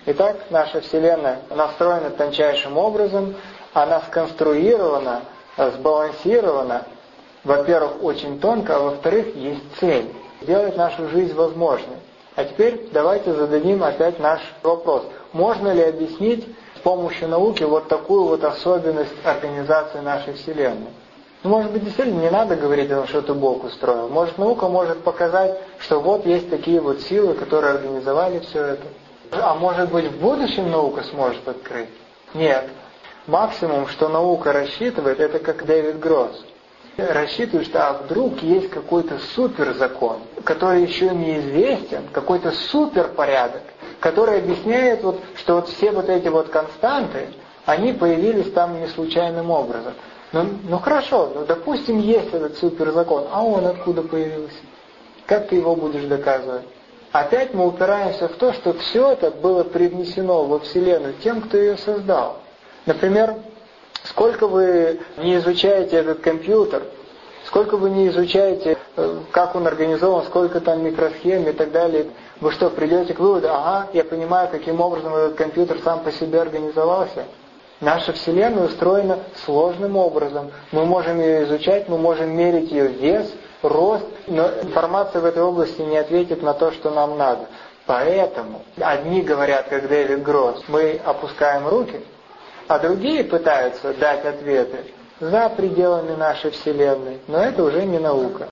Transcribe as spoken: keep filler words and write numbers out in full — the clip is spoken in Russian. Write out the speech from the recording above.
Итак, наша Вселенная настроена тончайшим образом, она сконструирована, сбалансирована, во-первых, очень тонко, а во-вторых, есть цель – сделать нашу жизнь возможной. А теперь давайте зададим опять наш вопрос. Можно ли объяснить с помощью науки вот такую вот особенность организации нашей Вселенной? Ну, может быть, действительно не надо говорить о том, что это Бог устроил. Может, наука может показать, что вот есть такие вот силы, которые организовали все это. А может быть, в будущем наука сможет открыть? Нет. Максимум, что наука рассчитывает, это как Дэвид Гросс. Рассчитывает, что а вдруг есть какой-то суперзакон, который еще неизвестен, какой-то суперпорядок, который объясняет, вот, что вот все вот эти вот константы, они появились там не случайным образом. Ну, ну хорошо, ну допустим, есть этот суперзакон, а он откуда появился? Как ты его будешь доказывать? Опять мы упираемся в то, что все это было привнесено во Вселенную тем, кто ее создал. Например, сколько вы не изучаете этот компьютер, сколько вы не изучаете, как он организован, сколько там микросхем и так далее, вы что, придете к выводу, ага, я понимаю, каким образом этот компьютер сам по себе организовался? Наша Вселенная устроена сложным образом. Мы можем ее изучать, мы можем мерить ее вес, рост, но информация в этой области не ответит на то, что нам надо. Поэтому одни говорят, как Дэвид Гросс, мы опускаем руки, а другие пытаются дать ответы за пределами нашей Вселенной. Но это уже не наука.